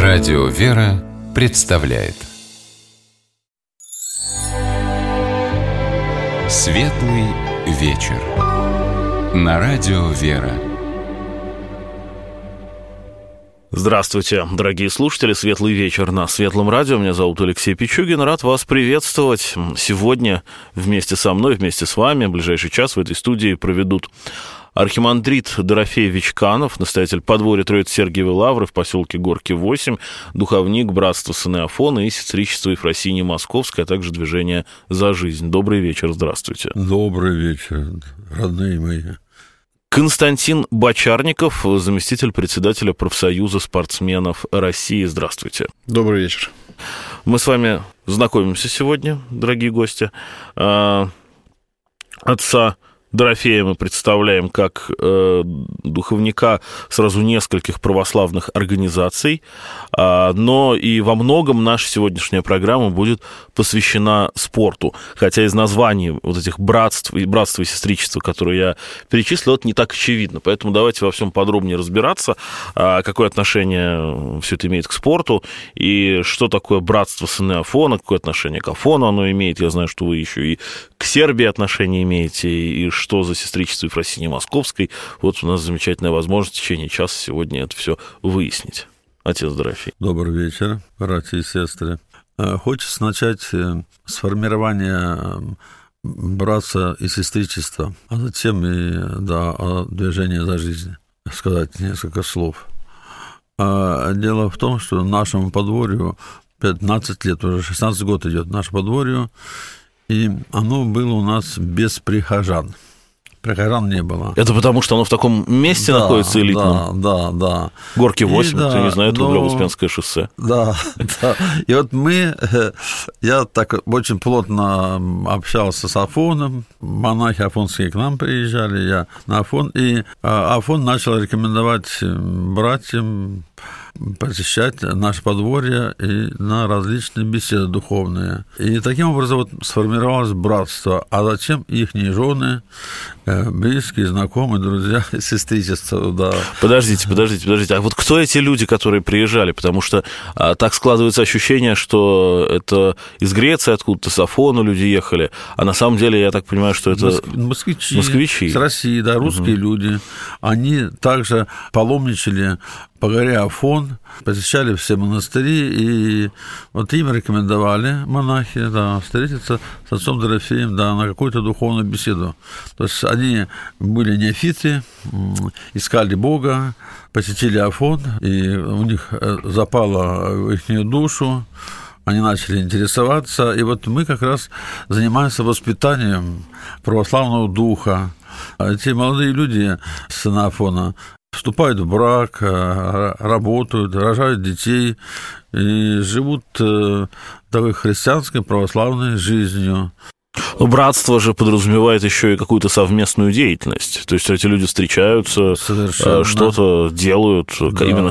Радио «Вера» представляет Светлый вечер на Радио «Вера». Здравствуйте, дорогие слушатели. Светлый вечер на Светлом радио. Меня зовут Алексей Пичугин. Рад вас приветствовать. Сегодня вместе со мной, вместе с вами, в ближайший час в этой студии проведут архимандрит Дорофей Вичканов, настоятель подворья Троицы-Сергиевой Лавры в поселке Горки 8, духовник братства сыны Афона и сестричество Ефросинии Московской, а также движение «За жизнь». Добрый вечер, здравствуйте. Добрый вечер, родные мои. Константин Бочарников, заместитель председателя профсоюза спортсменов России. Здравствуйте. Добрый вечер. Мы с вами знакомимся сегодня, дорогие гости. Отца Дорофея мы представляем как духовника сразу нескольких православных организаций, но и во многом наша сегодняшняя программа будет посвящена спорту, хотя из названий вот этих братств и сестричества, которые я перечислил, это не так очевидно, поэтому давайте во всем подробнее разбираться, какое отношение все это имеет к спорту, и что такое братство сыны Афона, какое отношение к Афону оно имеет. Я знаю, что вы еще и к Сербии отношения имеете, и что за сестричество Ефросинии Московской. Вот у нас замечательная возможность в течение часа сегодня это все выяснить. Отец Дорофей. Добрый вечер, братья и сестры. Хочется начать с формирования братства и сестричества, а затем и о движении за жизнь. Сказать несколько слов. Дело в том, что нашему подворью 15 лет, уже 16 год идет наше подворье, и оно было у нас без прихожан. Прихожан не было. Это потому, что оно в таком месте находится элитном? Да. Горки 8, кто не знает, Рублёво-Успенское шоссе. Да. И вот я так очень плотно общался с Афоном, монахи афонские к нам приезжали, я на Афон, и Афон начал рекомендовать братьям посещать наше подворье и на различные беседы духовные. И таким образом вот сформировалось братство, а затем их жены, близкие, знакомые, друзья, сестричество, да. Подождите. А вот кто эти люди, которые приезжали? Потому что так складывается ощущение, что это из Греции откуда-то, с Афона люди ехали, а на самом деле, я так понимаю, что это москвичи. С России, да, русские люди. Они также паломничали по горе Афон, посещали все монастыри, и вот им рекомендовали монахи, встретиться с отцом Дорофеем, на какую-то духовную беседу. То есть они были неофиты, искали Бога, посетили Афон, и у них запало в их душу, они начали интересоваться, и вот мы как раз занимаемся воспитанием православного духа. Эти молодые люди сына Афона вступают в брак, работают, рожают детей и живут такой христианской православной жизнью. Но братство же подразумевает еще и какую-то совместную деятельность. То есть эти люди встречаются, что-то делают, именно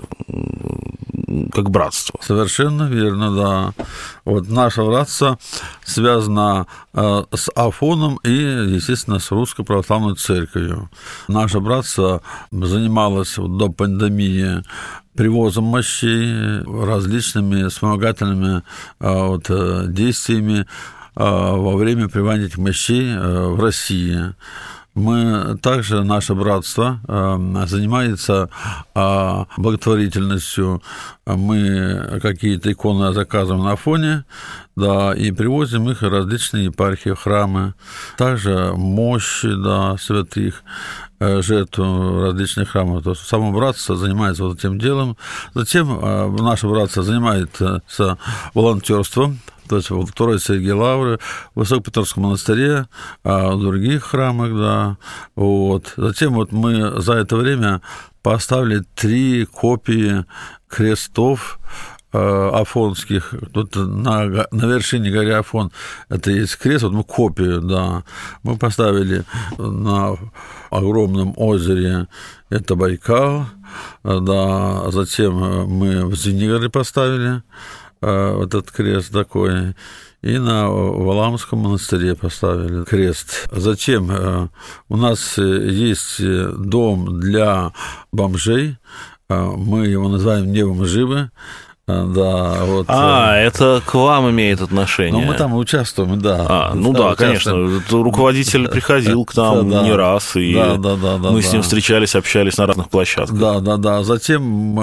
как братство. Совершенно верно, да. Вот наше братство связано с Афоном и, естественно, с Русской Православной Церковью. Наше братство занималось до пандемии привозом мощей, различными вспомогательными действиями во время привоза этих мощей в России. Наше братство занимается благотворительностью. Мы какие-то иконы заказываем на Афоне, и привозим их в различные епархии, храмы. Также мощи, святых, жертв различных храмов. То есть само братство занимается вот этим делом. Затем наше братство занимается волонтерством. То есть в Троице-Сергиевой Лавры, в Высокопетровском монастыре, в других храмах, Затем мы за это время поставили 3 копии крестов афонских. Тут на вершине горы Афон это есть крест, мы копию, мы поставили на огромном озере, это Байкал, затем мы в Звенигороде поставили этот крест такой, и на Валаамском монастыре поставили крест. Затем у нас есть дом для бомжей, мы его называем «Дневом живы». Да, вот. Это к вам имеет отношение. Ну, мы там участвуем, да. Конечно. Руководитель приходил к нам не раз, и мы с ним встречались, общались на разных площадках. Да. Затем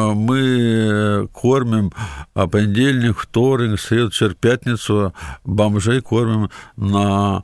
мы кормим понедельник, вторник, среду, четверг, пятницу бомжей кормим на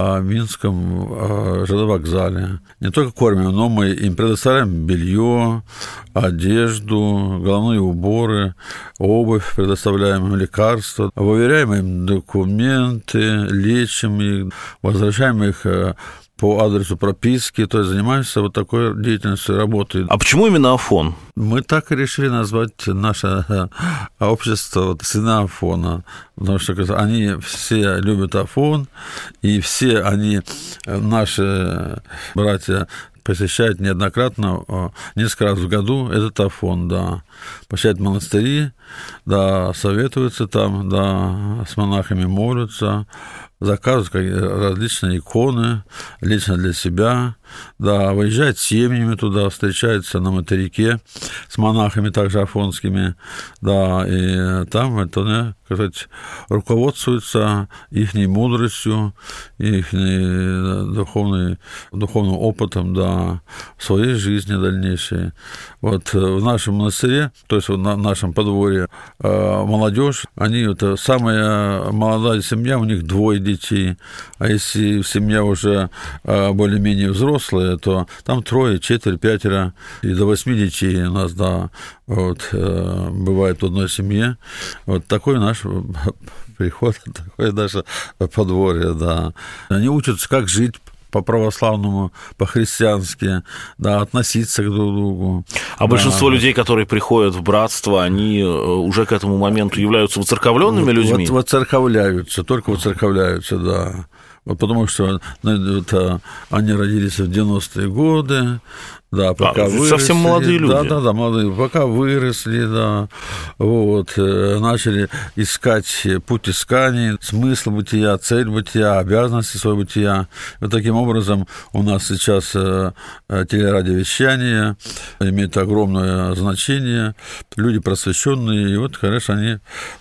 Минском ЖД-вокзале. Не только кормим, но мы им предоставляем белье, одежду, головные уборы, обувь, предоставляем им лекарства, выверяем им документы, лечим их, возвращаем их по адресу прописки, то есть занимаемся вот такой деятельностью, работой. А почему именно Афон? Мы так и решили назвать наше общество «Сыны Афона», потому что они все любят Афон, и все они, наши братья, посещают неоднократно, несколько раз в году этот Афон, да. Посещают монастыри, да, советуются там, да, с монахами молятся, заказывают различные иконы лично для себя, да, выезжают семьями туда, встречаются на материке с монахами также афонскими, да, и там это, сказать, руководствуются ихней мудростью, ихней духовным опытом, да, в своей жизни дальнейшей. Вот в нашем монастыре, то есть в нашем подворье, молодежь, они, это самая молодая семья, у них 2 детей, а если семья уже более-менее взрослая, то там 3, 4, 5 и до 8 детей у нас, да, вот, бывает в одной семье. Вот такой наш приход, такое наше подворье, да. Они учатся, как жить по-православному, по-христиански, да, относиться к друг другу. А большинство людей, которые приходят в братство, они уже к этому моменту являются воцерковленными людьми? Воцерковляются, только воцерковляются, да. Вот потому что они родились в 90-е годы, да, пока выросли. Совсем молодые люди. Да, молодые, пока выросли, да, вот, начали искать путь исканий, смысл бытия, цель бытия, обязанности своего бытия. Вот таким образом у нас сейчас телерадиовещание имеет огромное значение, люди просвещенные, и вот, конечно, они,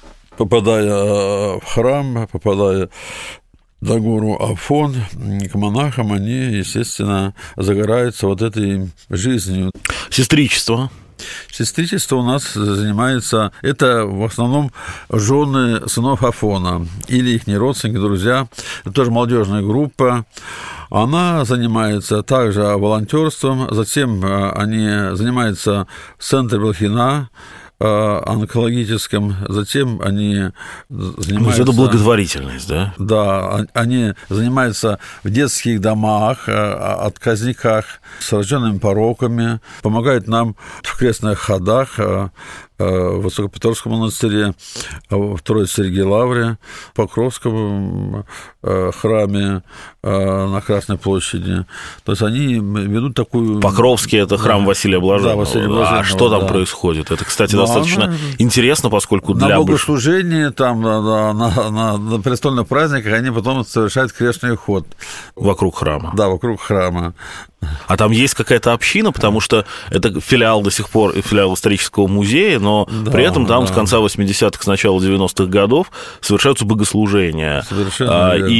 попадая в храм, попадая на гору Афон, к монахам, они, естественно, загораются вот этой жизнью. Сестричество. Сестричество у нас занимается, это в основном жены сынов Афона или их родственники, друзья. Это тоже молодежная группа. Она занимается также волонтерством, затем они занимаются в центре Блохина, онкологическом, затем они занимаются... Это благотворительность, да? Да, они занимаются в детских домах, отказниках, с рожденными пороками, помогают нам в крестных ходах, в Высокопетровском монастыре, в Троице-Сергией Лавре, в Покровском храме на Красной площади. То есть они ведут такую... Покровский – это храм Василия Блаженного. Да, Василия Блаженного. А что там происходит? Это, кстати, достаточно интересно, поскольку для... На богослужении, там, на престольных праздниках они потом совершают крестный ход. Вокруг храма. Да, вокруг храма. А там есть какая-то община, потому что это филиал до сих пор, филиал исторического музея, но при этом там с конца 80-х, с начала 90-х годов совершаются богослужения. Совершенно верно.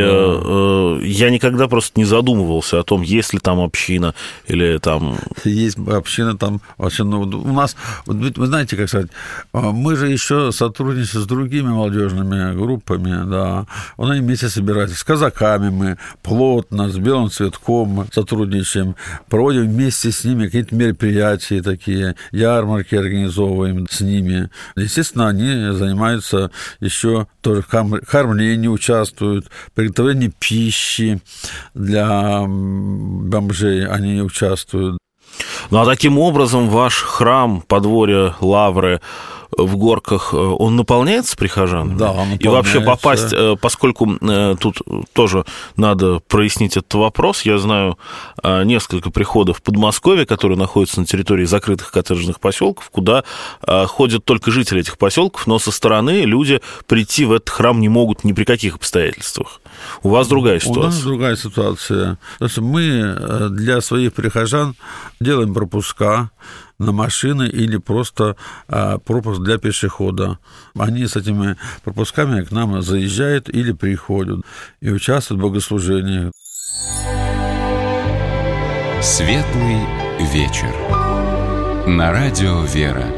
И я никогда просто не задумывался о том, есть ли там община или там... Есть община там. У нас, вы знаете, как сказать, мы же еще сотрудничаем с другими молодежными группами, да. Они вместе собираются. С казаками мы плотно, с Белым цветком сотрудничаем, проводим вместе с ними какие-то мероприятия такие, ярмарки организовываем с ними. Естественно, они занимаются еще тоже в кормлении, участвуют, в приготовлении пищи для бомжей они участвуют. Ну, а таким образом ваш храм, подворье Лавры в Горках, он наполняется прихожанами? Да, он наполняется. И вообще попасть, поскольку тут тоже надо прояснить этот вопрос, я знаю несколько приходов в Подмосковье, которые находятся на территории закрытых коттеджных поселков, куда ходят только жители этих поселков, но со стороны люди прийти в этот храм не могут ни при каких обстоятельствах. У вас другая ситуация. У нас другая ситуация. То есть мы для своих прихожан делаем пропуска, на машины или просто пропуск для пешехода. Они с этими пропусками к нам заезжают или приходят и участвуют в богослужении. Светлый вечер. На радио «Вера».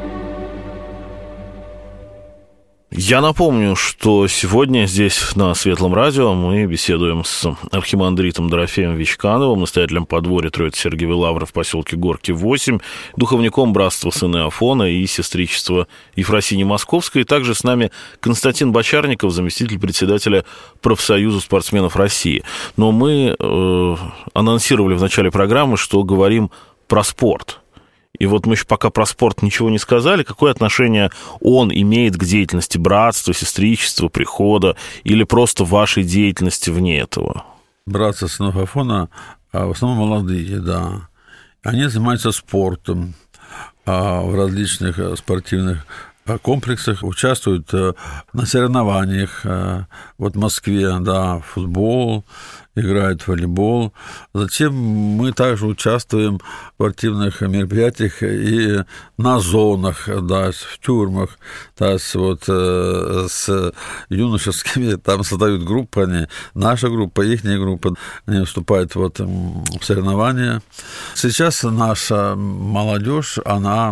Я напомню, что сегодня здесь на Светлом радио мы беседуем с архимандритом Дорофеем Вичкановым, настоятелем подворья Троицы Сергиевой Лавры в поселке Горки 8, духовником братства Сыны Афона и сестричества Ефросинии Московской. И также с нами Константин Бочарников, заместитель председателя профсоюза спортсменов России. Но мы анонсировали в начале программы, что говорим про спорт. И вот мы еще пока про спорт ничего не сказали. Какое отношение он имеет к деятельности братства, сестричества, прихода или просто вашей деятельности вне этого? Братство Сынов Афона в основном молодые, да. Они занимаются спортом в различных спортивных комплексах, участвуют на соревнованиях. Вот в Москве, да, футбол, играют в волейбол. Затем мы также участвуем в спортивных мероприятиях и на зонах, да, в тюрьмах, да, вот с юношескими, там создают группы, они, наша группа, их группа, они вступают вот в соревнования. Сейчас наша молодежь, она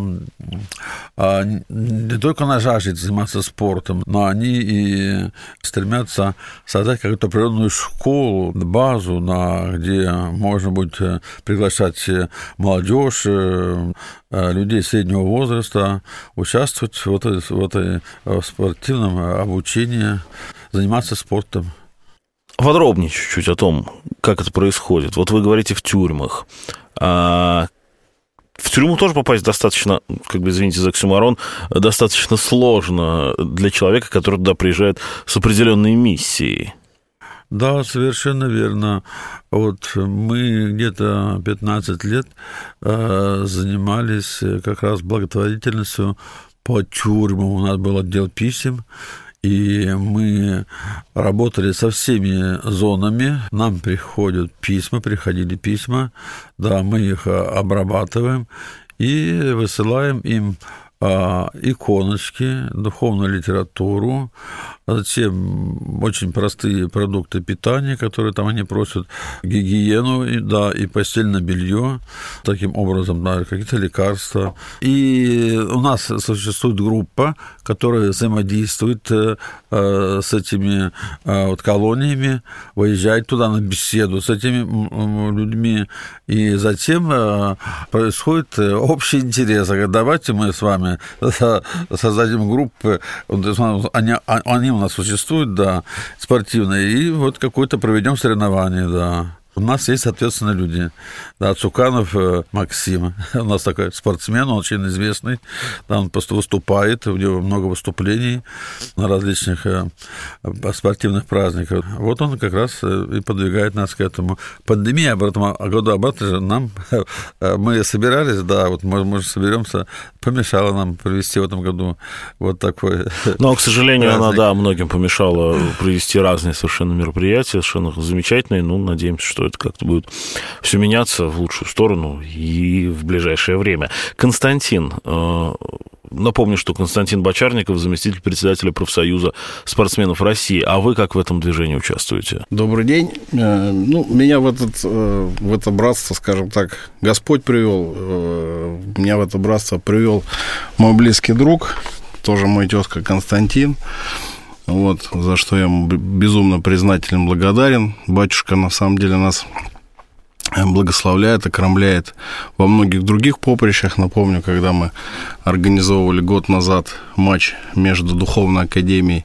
не только она жаждет заниматься спортом, но они и стремятся создать какую-то определенную школу, базу, где можно будет приглашать молодежь, людей среднего возраста, участвовать в этой спортивном обучении, заниматься спортом. Подробнее чуть-чуть о том, как это происходит. Вот вы говорите в тюрьмах. В тюрьму тоже попасть достаточно, извините за оксюморон, достаточно сложно для человека, который туда приезжает с определенной миссией. Да, совершенно верно. Вот мы где-то 15 лет занимались как раз благотворительностью по тюрьмам. У нас был отдел писем, и мы работали со всеми зонами. Нам приходили письма, да, мы их обрабатываем и высылаем им иконочки, духовную литературу, затем очень простые продукты питания, которые там они просят, гигиену, да, и постельное белье, таким образом, да, какие-то лекарства. И у нас существует группа, которая взаимодействует с этими вот колониями, выезжает туда на беседу с этими людьми, и затем происходит общий интерес. Давайте мы с вами создадим группы, они у нас существуют, да, спортивные, и вот какое-то проведем соревнование, да. У нас есть, соответственно, люди. Да, Цуканов Максим, у нас такой спортсмен, он очень известный, да, он просто выступает, у него много выступлений на различных спортивных праздниках. Вот он как раз и подвигает нас к этому. Пандемия году обратно же нам, мы собирались, да, вот мы же соберемся, помешала нам провести в этом году вот такой. Но, к сожалению, праздник. Она, да, многим помешала провести разные совершенно мероприятия, совершенно замечательные, надеемся, что это как-то будет все меняться в лучшую сторону и в ближайшее время. Константин, напомню, что Константин Бочарников, заместитель председателя профсоюза спортсменов России. А вы как в этом движении участвуете? Добрый день. Меня в это братство, скажем так, Господь привел. Меня в это братство привел мой близкий друг, тоже мой тезка Константин. Вот, за что я ему безумно признателен, благодарен. Батюшка, на самом деле, нас благословляет, окромляет во многих других поприщах. Напомню, когда мы организовывали год назад матч между Духовной академией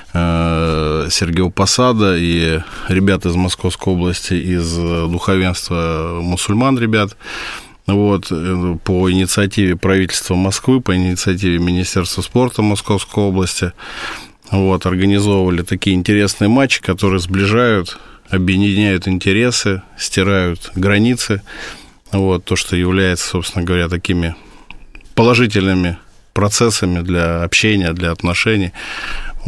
Сергиева Посада и ребят из Московской области, из духовенства мусульман ребят, вот, по инициативе правительства Москвы, по инициативе Министерства спорта Московской области, вот, организовывали такие интересные матчи, которые сближают, объединяют интересы, стирают границы. Вот, то, что является, собственно говоря, такими положительными процессами для общения, для отношений.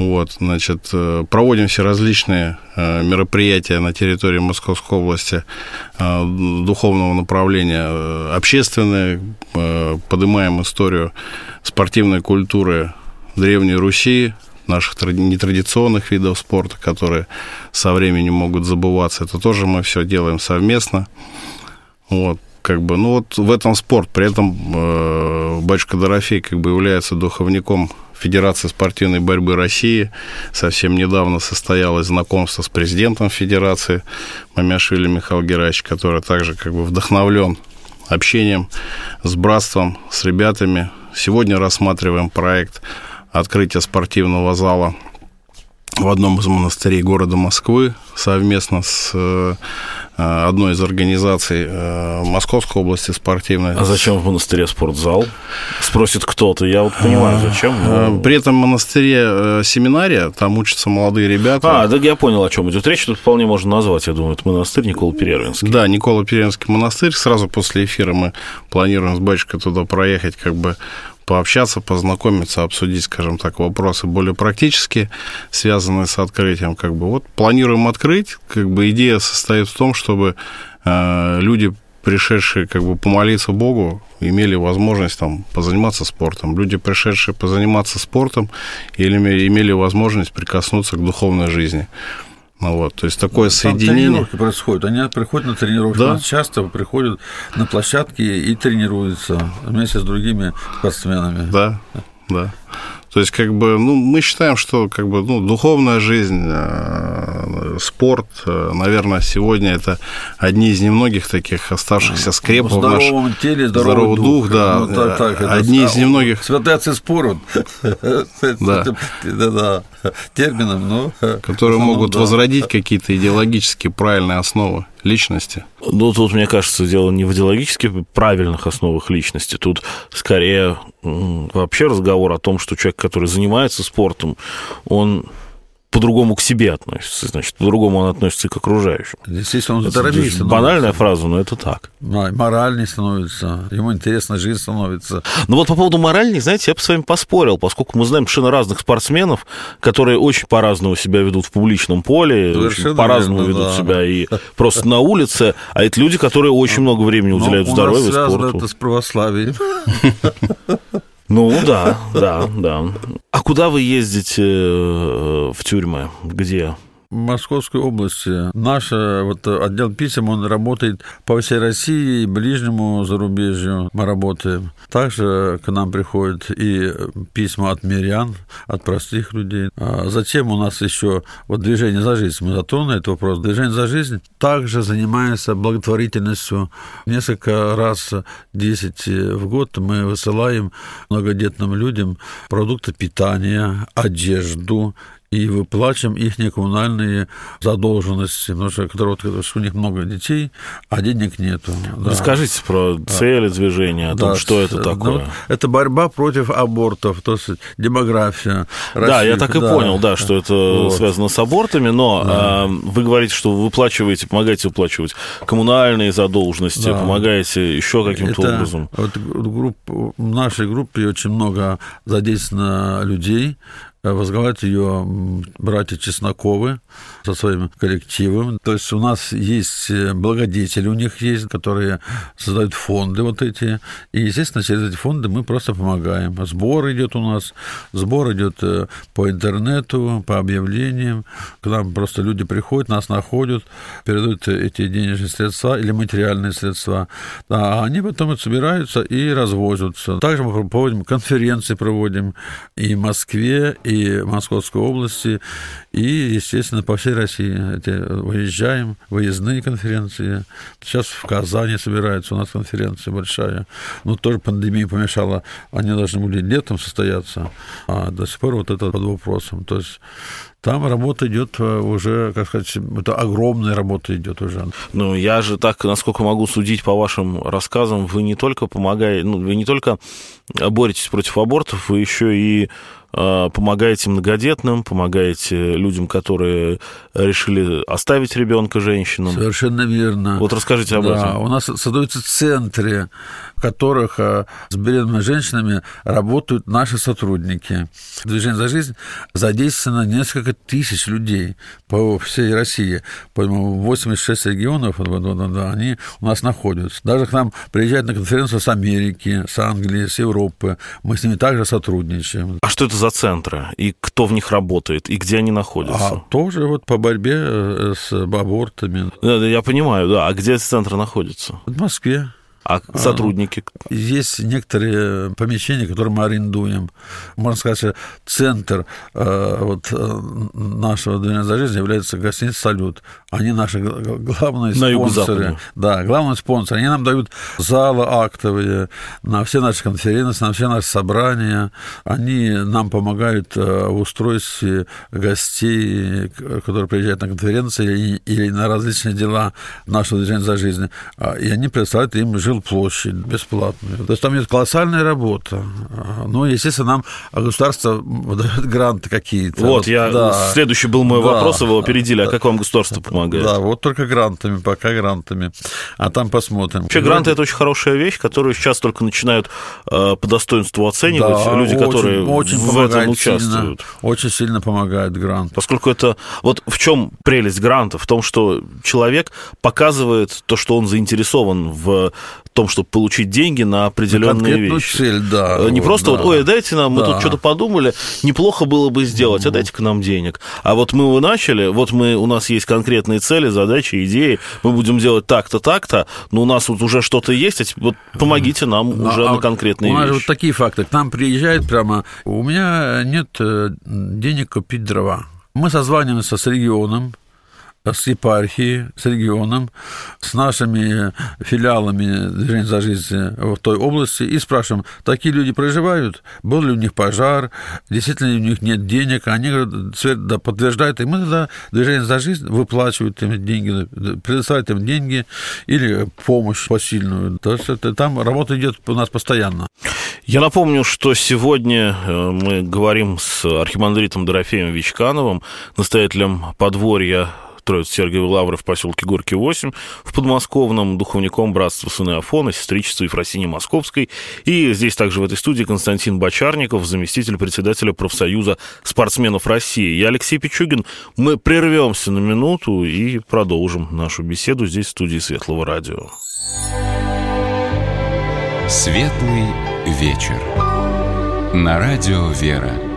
Вот, значит, проводим всеразличные мероприятия на территории Московской области духовного направления, общественные, поднимаем историю спортивной культуры Древней Руси, наших нетрадиционных видов спорта, которые со временем могут забываться. Это тоже мы все делаем совместно. Вот, как бы, ну вот в этом спорт. При этом батюшка Дорофей как бы является духовником Федерации спортивной борьбы России. Совсем недавно состоялось знакомство с президентом Федерации Мамяшвили Михаил Герасимович, который также как бы вдохновлен общением с братством, с ребятами. Сегодня рассматриваем проект открытия спортивного зала в одном из монастырей города Москвы совместно с одной из организаций Московской области спортивной. А зачем в монастыре спортзал? Спросит кто-то. Я вот понимаю, зачем. Но... При этом в монастыре семинария, там учатся молодые ребята. Да, я понял, о чем идет речь. Тут вполне можно назвать, я думаю, это монастырь Никола-Перервинский. Да, Никола-Перервинский монастырь. Сразу после эфира мы планируем с батюшкой туда проехать, как бы пообщаться, познакомиться, обсудить, скажем так, вопросы более практические, связанные с открытием. Как бы. Вот планируем открыть. Как бы идея состоит в том, чтобы люди, пришедшие как бы помолиться Богу, имели возможность там позаниматься спортом. Люди, пришедшие позаниматься спортом, или имели возможность прикоснуться к духовной жизни. Ну, вот, то есть такое соединение. Тренировки происходят. Они приходят на тренировки. Да? Часто приходят на площадки и тренируются вместе с другими спортсменами. Да, да. То есть, как бы, ну, мы считаем, что как бы, ну, духовная жизнь, спорт, наверное, сегодня это одни из немногих таких оставшихся скрепов. В здоровом теле, здоровый дух, да. Ну, одни из немногих. Святые отцы спорят. Да. Термином, но... Которые могут возродить какие-то идеологически правильные основы личности. Ну, тут, мне кажется, дело не в идеологически правильных основах личности. Тут скорее вообще разговор о том, что человек, который занимается спортом, он по-другому к себе относится, значит, по-другому он относится и к окружающим. Естественно, он здоровее становится. Банальная фраза, но это так. Моральней становится, ему интересна жизнь становится. Ну вот по поводу моральней, знаете, я бы с вами поспорил, поскольку мы знаем совершенно разных спортсменов, которые очень по-разному себя ведут в публичном поле, очень по-разному ведут себя и просто на улице, а это люди, которые очень много времени уделяют здоровью и спорту. Связано это с православием. Ну, да. А куда вы ездите в тюрьмы? Где? В Московской области. Наш вот отдел писем, он работает по всей России и ближнему зарубежью мы работаем. Также к нам приходят и письма от мирян, от простых людей. А затем у нас еще вот движение «За жизнь». Мы затронули этот вопрос. Движение «За жизнь» также занимается благотворительностью. Несколько раз, 10 в год, мы высылаем многодетным людям продукты питания, одежду, и выплачиваем их коммунальные задолженности, потому что у них много детей, а денег нету. Да. Расскажите про цели движения, о том, что это такое. Ну, это борьба против абортов, то есть демография. Да, я так и понял, да, что это связано с абортами, но вы говорите, что вы выплачиваете, помогаете выплачивать коммунальные задолженности, помогаете еще каким-то образом. Вот в нашей группе очень много задействовано людей. Возглавляют ее братья Чесноковы со своим коллективом. То есть у нас есть благодетели, у них есть, которые создают фонды вот эти. И, естественно, через эти фонды мы просто помогаем. Сбор идет у нас, сбор идет по интернету, по объявлениям. К нам просто люди приходят, нас находят, передают эти денежные средства или материальные средства. А они потом собираются и развозятся. Также мы проводим конференции, проводим и в Москве, и в Московской области, и, естественно, по всей России. Выезжаем, выездные конференции. Сейчас в Казани собирается у нас конференция большая. Но тоже пандемия помешала. Они должны были летом состояться, а до сих пор вот это под вопросом. То есть там работа идет уже, как сказать, это огромная работа идет уже. Ну, я же так, насколько могу судить по вашим рассказам, вы не только помогаете, вы не только боретесь против абортов, вы еще и помогаете многодетным, помогаете людям, которые решили оставить ребенка женщинам. Совершенно верно. Вот расскажите об этом. У нас создаются центры, в которых с беременными женщинами работают наши сотрудники. Движение «За жизнь» задействовано несколько тысяч людей по всей России. По-моему, 86 регионов они у нас находятся. Даже к нам приезжают на конференцию с Америки, с Англии, с Европы. Мы с ними также сотрудничаем. А что это за центры? И кто в них работает? И где они находятся? Тоже вот по борьбе с абортами. Я понимаю, да. А где эти центры находятся? В Москве. А сотрудники? Есть некоторые помещения, которые мы арендуем. Можно сказать, что центр нашего движения «За жизнь» является гостиница «Салют». Они наши главные спонсоры. Да, главные спонсоры. Они нам дают залы актовые на все наши конференции, на все наши собрания. Они нам помогают в устройстве гостей, которые приезжают на конференции или на различные дела нашего движения «За жизнь». И они предоставляют им жилплощадь бесплатную. То есть там идет колоссальная работа. Ну, естественно, нам государство выдает гранты какие-то. Следующий был мой вопрос, вы его опередили. А как вам государство помогает? Да, вот только грантами, пока грантами. А там посмотрим. Вообще, гранты – это очень хорошая вещь, которую сейчас только начинают по достоинству оценивать люди, которые в этом участвуют. Очень сильно помогает грант. Поскольку это... Вот в чем прелесть гранта? В том, что человек показывает то, что он заинтересован в том, чтобы получить деньги на определенные вещи. Цель, да. Не просто дайте нам, мы тут что-то подумали, неплохо было бы сделать, а дайте-ка нам денег. А вот мы начали, у нас есть конкретные цели, задачи, идеи, мы будем делать так-то, так-то, но у нас вот уже что-то есть, вот помогите нам уже на конкретные вещи. У нас вот такие факты. К нам приезжает прямо, у меня нет денег купить дрова. Мы созваниваемся с регионом, с епархией, с регионом, с нашими филиалами движения «За жизнь» в той области и спрашиваем, такие люди проживают, был ли у них пожар, действительно ли у них нет денег, они говорят, да, подтверждают, и мы тогда движение «За жизнь» выплачивают им деньги, предоставляют им деньги или помощь посильную. То есть там работа идет у нас постоянно. Я напомню, что сегодня мы говорим с архимандритом Дорофеем Вичкановым, настоятелем подворья Троицы-Сергиевой Лавры в поселке Горький 8 в подмосковном, духовником братства Сыны Афона, сестричества Ефросинии Московской. И здесь также в этой студии Константин Бочарников, заместитель председателя профсоюза спортсменов России. Я Алексей Пичугин. Мы прервемся на минуту и продолжим нашу беседу здесь, в студии Светлого радио. Светлый вечер. На радио «Вера».